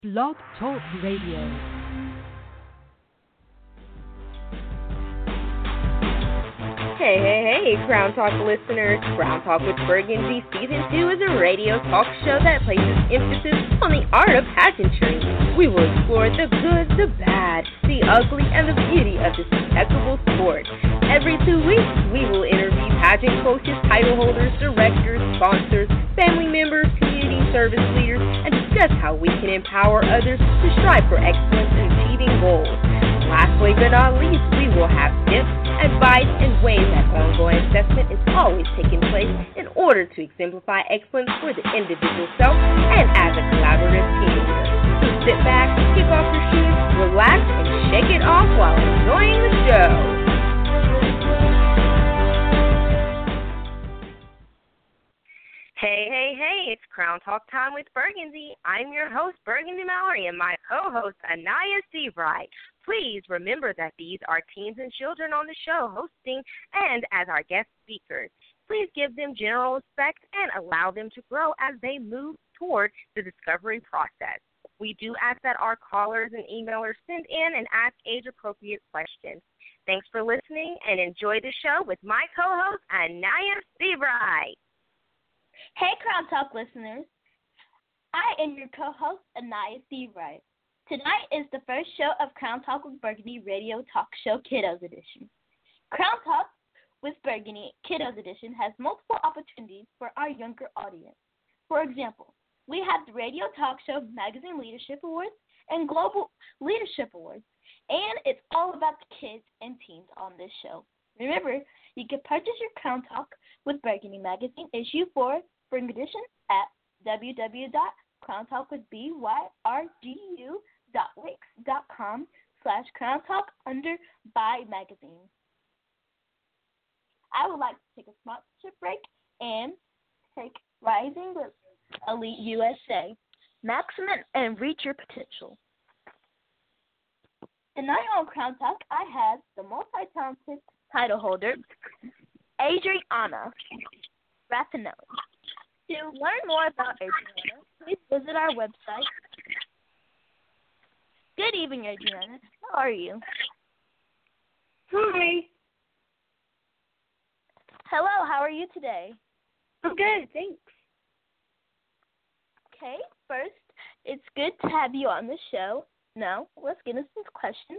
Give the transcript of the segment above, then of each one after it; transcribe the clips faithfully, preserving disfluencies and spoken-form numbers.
Blog Talk Radio. Hey, hey, hey, Crown Talk listeners. Crown Talk with Burgundy Season two is a radio talk show that places emphasis on the art of pageantry. We will explore the good, the bad, the ugly, and the beauty of this impeccable sport. Every two weeks, we will interview pageant coaches, title holders, directors, sponsors, family members, community service leaders, and discuss how we can empower others to strive for excellence in achieving goals. Lastly but not least, we will have tips, advice, and ways that ongoing assessment is always taking place in order to exemplify excellence for the individual self and as a collaborative team leader. So sit back, kick off your shoes, relax, and shake it off while enjoying the show. Hey, hey, hey, it's Crown Talk time with Burgundy. I'm your host, Burgundy Mallory, and my co-host, Anaya Seabright. Please remember that these are teens and children on the show hosting and as our guest speakers. Please give them general respect and allow them to grow as they move toward the discovery process. We do ask that our callers and emailers send in and ask age-appropriate questions. Thanks for listening and enjoy the show with my co-host, Anaya Seabright. Hey, Crown Talk listeners. I am your co-host, Anaya Seabright. Tonight is the first show of Crown Talk with Burgundy Radio Talk Show Kiddos Edition. Crown Talk with Burgundy Kiddos Edition has multiple opportunities for our younger audience. For example, we have the Radio Talk Show Magazine Leadership Awards and Global Leadership Awards, and it's all about the kids and teens on this show. Remember, you can purchase your Crown Talk with Burgundy Magazine issue four spring edition at w w w dot crown talk with burgu dot wix dot com slash crown talk under buy magazine. I would like to take a sponsorship break and take Rising with Elite U S A, Maximum and Reach Your Potential. Tonight on Crown Talk, I have the multi-talented title holder, Adriana Raffinelli. To learn more about Adriana, please visit our website. Good evening, Adriana. How are you? Hi. Hello, how are you today? I'm good, thanks. Okay, first, it's good to have you on the show. Now, let's get into some questions.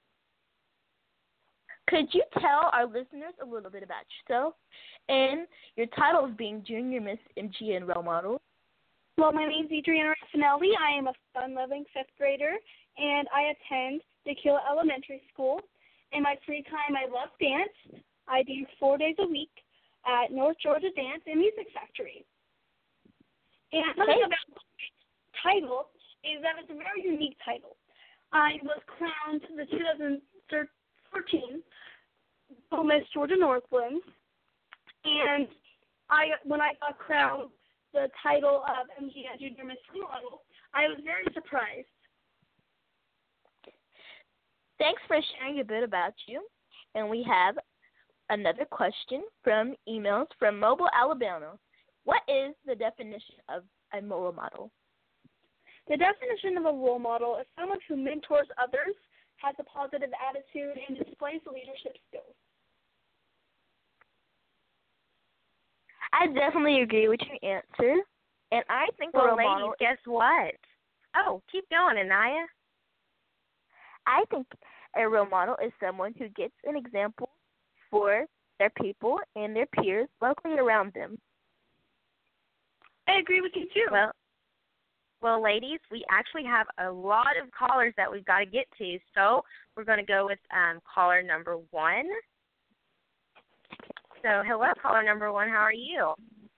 Could you tell our listeners a little bit about yourself and your title of being Junior Miss M G N Role Model? Well, my name is Adriana Raffinelli. I am a fun-loving fifth grader, and I attend Tequila Elementary School. In my free time, I love dance. I dance four days a week at North Georgia Dance and Music Factory. And something about my title is that it's a very unique title. I was crowned the two thousand fourteen Miss Georgia Northland, and I, when I got crowned the title of M G N Junior Miss Role Model, I was very surprised. Thanks for sharing a bit about you. And we have another question from emails from Mobile, Alabama. What is the definition of a role model? The definition of a role model is someone who mentors others, has a positive attitude, and displays leadership skills. I definitely agree with your answer. And I think well, a role ladies, model guess what? Oh, keep going, Anaya. I think a role model is someone who gets an example for their people and their peers locally around them. I agree with you, too. Well, well, ladies, we actually have a lot of callers that we've got to get to, so we're going to go with um, caller number one. So, hello, caller number one. How are you?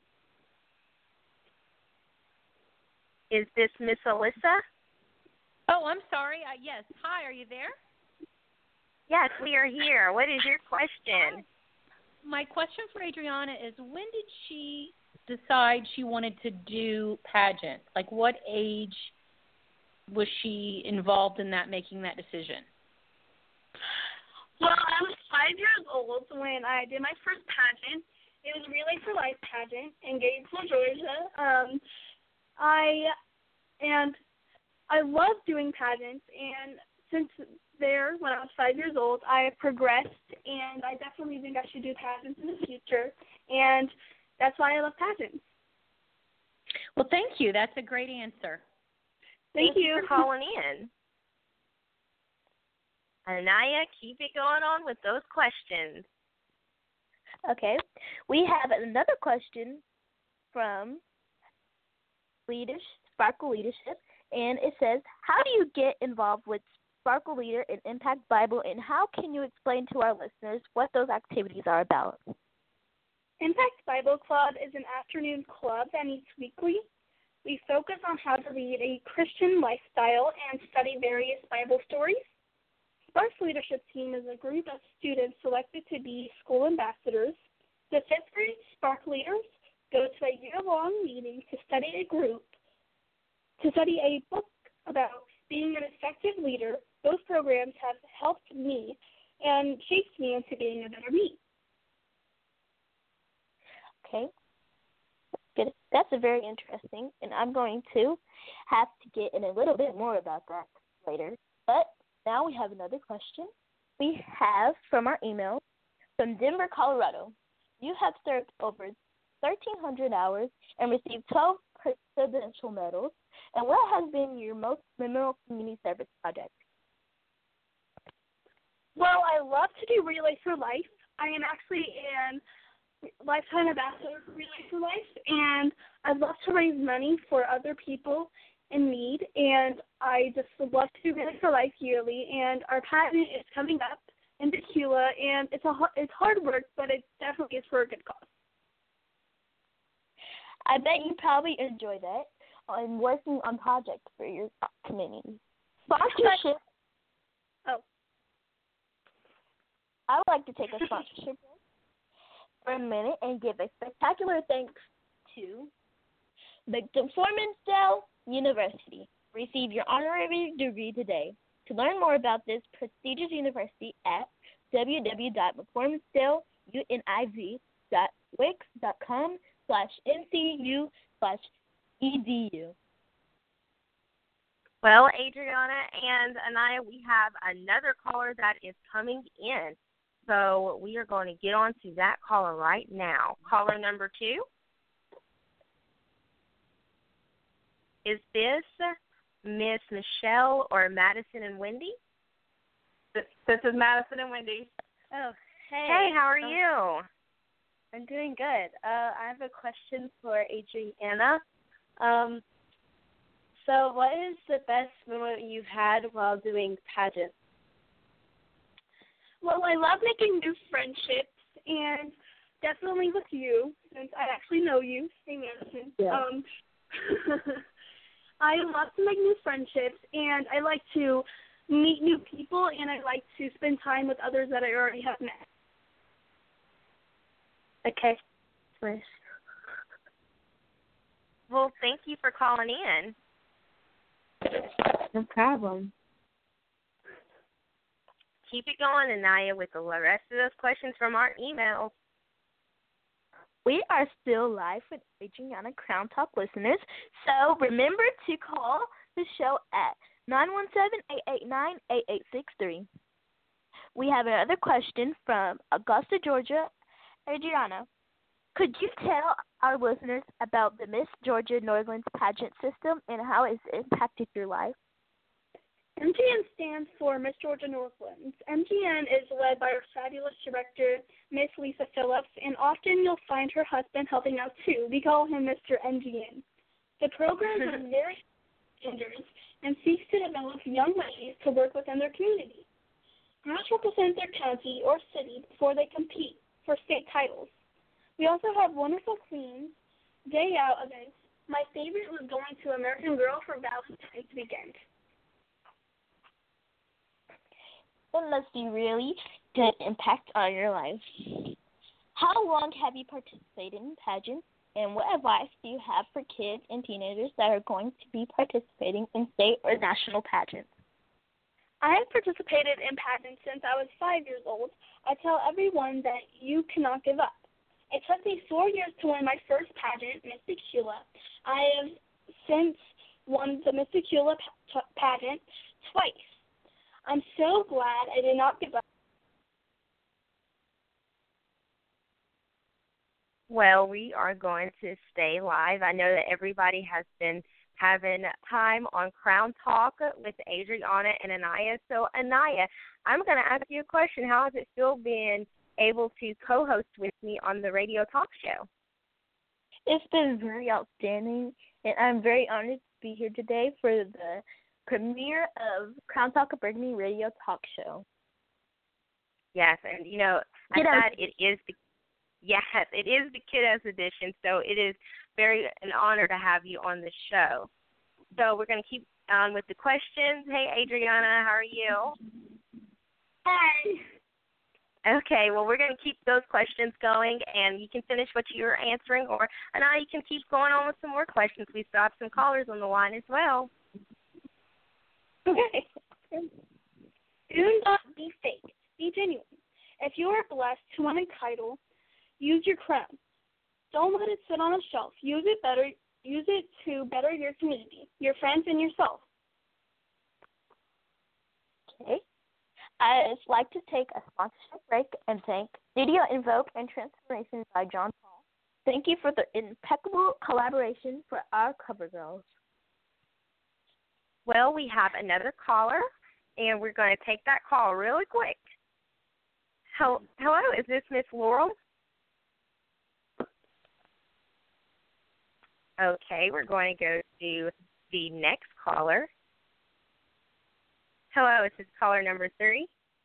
Is this Miss Alyssa? Oh, I'm sorry. Uh, yes. Hi, are you there? Yes, we are here. What is your question? My question for Adriana is, when did she decide she wanted to do pageant? Like, what age was she involved in that, making that decision? Well, I was five years old when I did my first pageant. It was Relay for Life pageant in Gainesville, Georgia. Um, I and I love doing pageants, and since there, when I was five years old, I have progressed, and I definitely think I should do pageants in the future, and that's why I love pageants. Well, thank you. That's a great answer. Thank, Thank you you for calling in. Anaya, keep it going on with those questions. Okay. We have another question from Leadership, Sparkle Leadership, and it says, how do you get involved with Sparkle Leader and Impact Bible, and how can you explain to our listeners what those activities are about? Impact Bible Club is an afternoon club that meets weekly. We focus on how to lead a Christian lifestyle and study various Bible stories. Spark's leadership team is a group of students selected to be school ambassadors. The fifth grade Spark leaders go to a year-long meeting to study a group, to study a book about being an effective leader. Those programs have helped me and shaped me into being a better me. Okay. Good. That's a very interesting, and I'm going to have to get in a little bit more about that later. But now we have another question. We have from our email from Denver, Colorado. You have served over thirteen hundred hours and received twelve presidential medals. And what has been your most memorable community service project? Well, I love to do Relay for Life. I am actually an lifetime ambassador for Relay for Life, and I love to raise money for other people in need, and I just love to do Relay for Life yearly, and our pageant is coming up in Tequila, and it's a it's hard work, but it definitely is for a good cause. I bet you probably enjoy that and working on projects for your community. Sponsorship. Oh. I would like to take a sponsorship for a minute and give a spectacular thanks to the McDermott University. Receive your honorary degree today. To learn more about this prestigious university at w w w dot mccorminsdaleuniv.wix.com slash ncu slash edu. Well, Adriana and Anaya, we have another caller that is coming in. So we are going to get on to that caller right now. Caller number two. Is this Miss Michelle or Madison and Wendy? This, this is Madison and Wendy. Oh, hey. Hey, how are um, you? I'm doing good. Uh, I have a question for Adriana. Um, so what is the best moment you've had while doing pageants? Well, I love making new friendships, and definitely with you, since I actually know you. Hey, Madison. Yeah. Um, I love to make new friendships, and I like to meet new people, and I like to spend time with others that I already have met. Okay. Nice. Well, thank you for calling in. No problem. Keep it going, Anaya, with the rest of those questions from our emails. We are still live with Adriana Crown Talk listeners, so remember to call the show at nine one seven, eight eight nine, eight eight six three. We have another question from Augusta, Georgia. Adriana, could you tell our listeners about the Miss Georgia Northlands pageant system and how it's impacted your life? M G N stands for Miss Georgia Northlands. M G N is led by our fabulous director, Miss Lisa Phillips, and often you'll find her husband helping out too. We call him Mister M G N. The program has various genders and seeks to develop young ladies to work within their community. Girls represent their county or city before they compete for state titles. We also have wonderful queens, day out events. My favorite was going to American Girl for Valentine's weekend. It must be really good impact on your life. How long have you participated in pageants, and what advice do you have for kids and teenagers that are going to be participating in state or national pageants? I have participated in pageants since I was five years old. I tell everyone that you cannot give up. It took me four years to win my first pageant, Miss Tequila. I have since won the Miss Tequila pa- pageant twice. I'm so glad I did not give up. Well, we are going to stay live. I know that everybody has been having time on Crown Talk with Adriana and Anaya. So, Anaya, I'm going to ask you a question. How has it feel being able to co-host with me on the radio talk show? It's been very outstanding, and I'm very honored to be here today for the premiere of Crown Talk of Burgundy Radio Talk Show. Yes, and, you know, I Kiddos. thought it is the Yes, it is the Kiddos edition, so it is very an honor to have you on the show. So we're going to keep on with the questions. Hey, Adriana, how are you? Hi. Okay, well, we're going to keep those questions going, and you can finish what you were answering, or now you can keep going on with some more questions. We still have some callers on the line as well. Okay. Do not be fake. Be genuine. If you are blessed to win a title, use your crown. Don't let it sit on a shelf. Use it better. Use it to better your community, your friends, and yourself. Okay. I'd like to take a sponsorship break and thank Studio Invoke and Transformation by John Paul. Thank you for the impeccable collaboration for our cover girls. Well, we have another caller, and we're going to take that call really quick. Hello, is this Miss Laurel? Okay, we're going to go to the next caller. Hello, this is caller number three.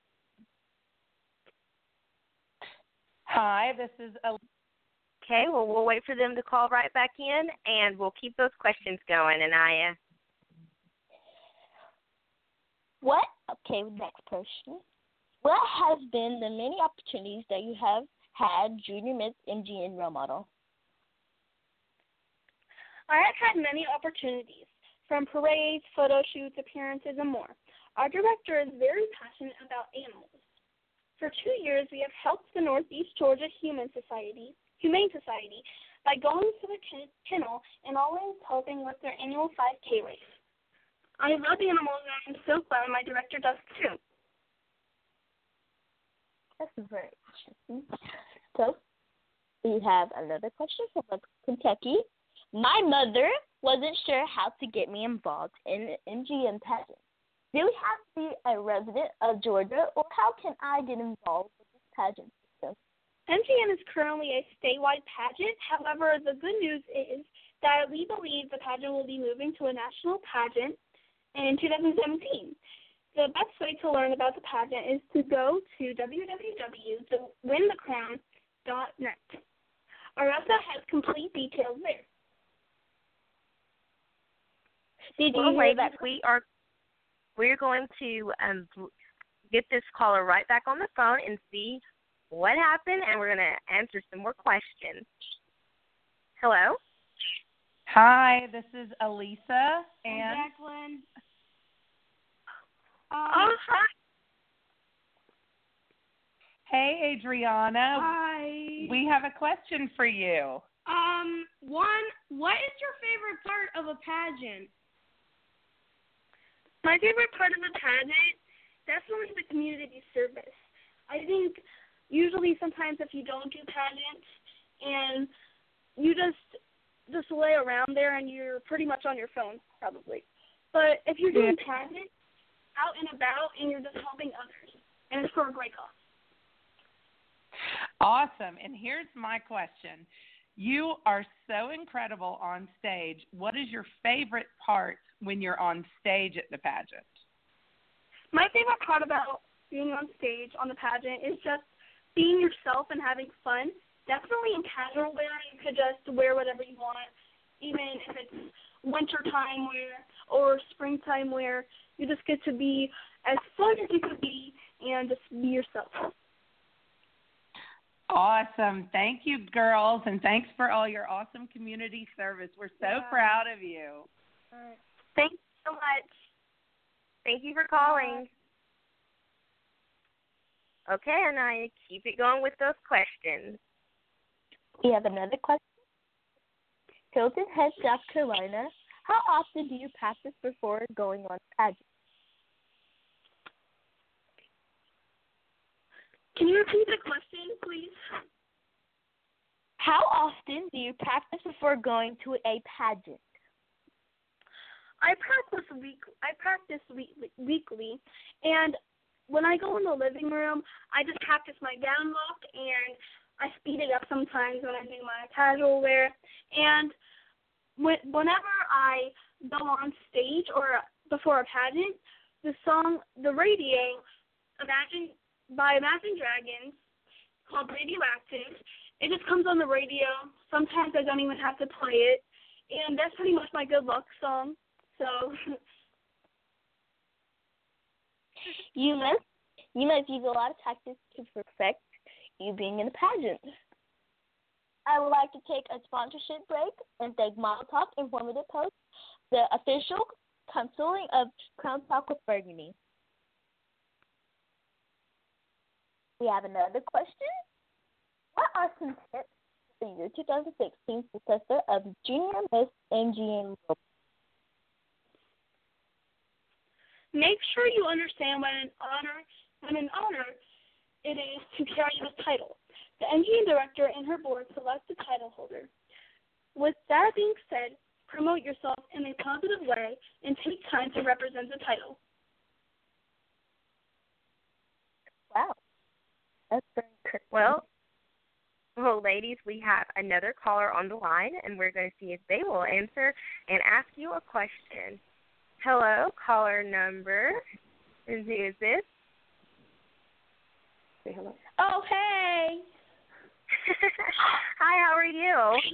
Hi, this is Elise. Okay, well, we'll wait for them to call right back in, and we'll keep those questions going, Anaya. What, okay, next question. What has been the many opportunities that you have had Junior Miss M G N role model? I have had many opportunities, from parades, photo shoots, appearances, and more. Our director is very passionate about animals. For two years, we have helped the Northeast Georgia Human Society, Humane Society by going to the kennel and always helping with their annual five K race. I love animals, and I'm so glad my director does too. That's very interesting. So, we have another question from Kentucky. My mother wasn't sure how to get me involved in the M G M pageant. Do we have to be a resident of Georgia, or how can I get involved with this pageant system? M G M is currently a statewide pageant. However, the good news is that we believe the pageant will be moving to a national pageant in two thousand seventeen. The best way to learn about the pageant is to go to w w w dot win the crown dot net. Aressa has complete details there. Did you well, hear ladies, that? We are we're going to um, get this caller right back on the phone and see what happened, and we're going to answer some more questions. Hello. Hi, this is Elisa and Jacqueline. Um, oh, hi. Hey, Adriana. Hi. We have a question for you. Um, one, what is your favorite part of a pageant? My favorite part of the pageant, definitely the community service. I think usually sometimes if you don't do pageants and you just just lay around there and you're pretty much on your phone probably. But if you're doing pageants out and about and you're just helping others, and it's for a great cause. Awesome. And here's my question. You are so incredible on stage. What is your favorite part when you're on stage at the pageant? My favorite part about being on stage on the pageant is just being yourself and having fun. Definitely in casual wear, you could just wear whatever you want, even if it's wintertime wear or springtime wear. You just get to be as fun as you could be and just be yourself. Awesome. Thank you, girls, and thanks for all your awesome community service. We're so yeah. proud of you. All right. Thank you so much. Thank you for calling. Okay, and I keep it going with those questions. We have another question. Hilton Head, South Carolina. How often do you practice before going on pageant? Can you repeat the question, please? How often do you practice before going to a pageant? I practice week. I practice weekly, weekly, and when I go in the living room, I just practice my gown walk, and I speed it up sometimes when I do my casual wear. And when, whenever I go on stage or before a pageant, the song, the radio, Imagine by Imagine Dragons, called Radioactive, it just comes on the radio. Sometimes I don't even have to play it, and that's pretty much my good luck song. So you must you must use a lot of tactics to perfect you being in a pageant. I would like to take a sponsorship break and thank Model Talk Informative Post, the official consulting of Crown Talk with Burgundy. We have another question. What are some tips for your two thousand sixteen successor of Junior Miss M G M? Make sure you understand what an honor, what an honor it is to carry the title. The M G M director and her board select the title holder. With that being said, promote yourself in a positive way and take time to represent the title. Wow. That's very good. Well, well, ladies, we have another caller on the line, and we're going to see if they will answer and ask you a question. Hello, caller number. Who is this? Say hello. Oh, hey. Hi, how are you?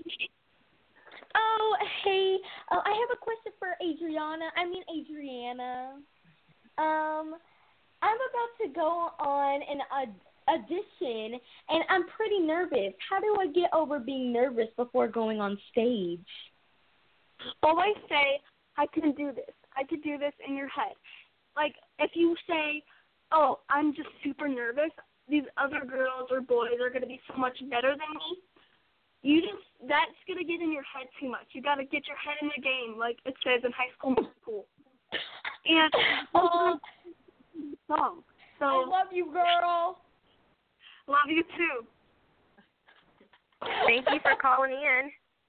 Oh, hey. Uh, I have a question for Adriana. I mean, Adriana. Um, I'm about to go on an uh, audition, and I'm pretty nervous. How do I get over being nervous before going on stage? Always say, I can do this. I could do this in your head. Like, if you say, oh, I'm just super nervous, these other girls or boys are going to be so much better than me, you just, that's going to get in your head too much. You got to get your head in the game, like it says in High School Musical. And Oh, song. So, I love you, girl. love you too. Thank you for calling in.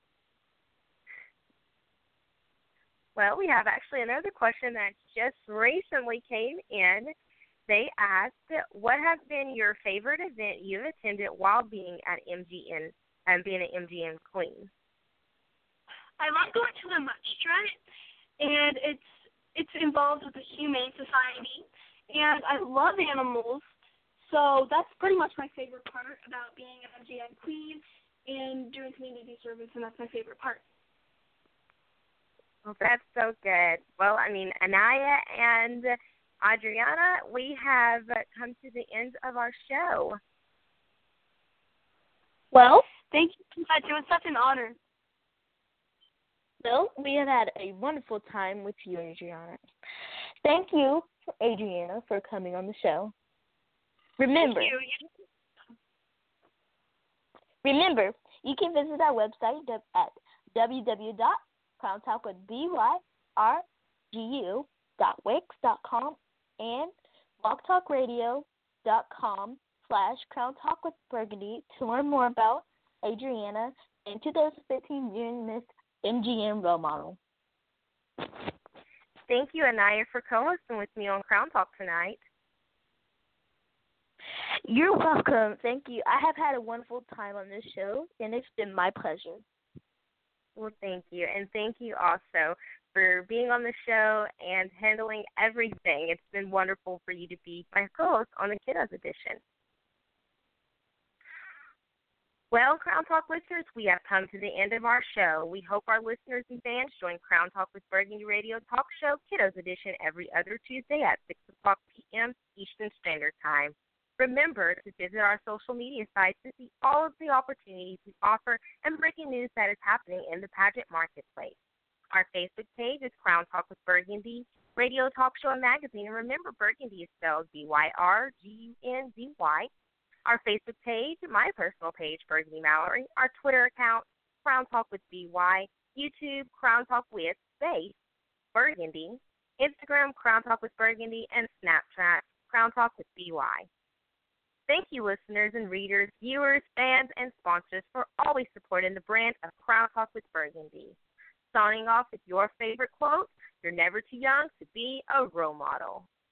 Well, we have actually another question that just recently came in. They asked, what has been your favorite event you've attended while being at M G M and being an M G M queen? I love going to the Much and it's it's involved with the Humane Society, and I love animals, so that's pretty much my favorite part about being an M G M queen and doing community service, and that's my favorite part. Well, that's so good. Well, I mean, Anaya and Adriana, we have come to the end of our show. Well, Thank you so much. It was such an honor. Well, we have had a wonderful time with you, Adriana. Thank you, Adriana, for coming on the show. Remember, Thank you. remember, you can visit our website at w w w dot crown talk with b y r g u dot wix dot com and blogtalkradio dot com slash crown talk with burgundy to learn more about Adriana and two thousand fifteen June Miss M G M role model. Thank you, Anaya, for co-hosting with me on Crown Talk tonight. You're welcome. Thank you. I have had a wonderful time on this show, and it's been my pleasure. Well, thank you. And thank you also for being on the show and handling everything. It's been wonderful for you to be my co-host on the Kiddos Edition. Well, Crown Talk listeners, we have come to the end of our show. We hope our listeners and fans join Crown Talk with Burgundy Radio Talk Show Kiddos Edition every other Tuesday at six o'clock p.m. Eastern Standard Time. Remember to visit our social media sites to see all of the opportunities we offer and breaking news that is happening in the pageant marketplace. Our Facebook page is Crown Talk with Burgundy Radio Talk Show and Magazine. And remember, Burgundy is spelled B Y R G U N D Y. Our Facebook page, my personal page, Burgundy Mallory. Our Twitter account, Crown Talk with B Y. YouTube, Crown Talk with space Burgundy, Instagram Crown Talk with Burgundy, and Snapchat Crown Talk with B Y. Thank you, listeners and readers, viewers, fans, and sponsors for always supporting the brand of Crown Talk with Burgundy. Signing off with your favorite quote, you're never too young to be a role model.